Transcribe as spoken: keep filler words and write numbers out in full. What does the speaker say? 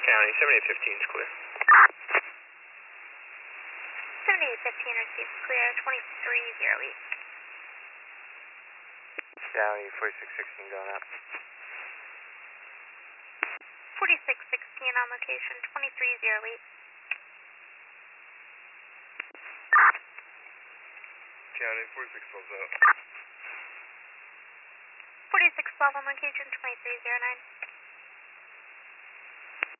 County, seventy-eight fifteen is clear. seventy-eight fifteen received clear, twenty-three zero eight. County, forty-six sixteen going up. forty-six sixteen on location, twenty-three zero eight. County, forty-six twelve out. forty-six twelve on location, twenty-three zero nine.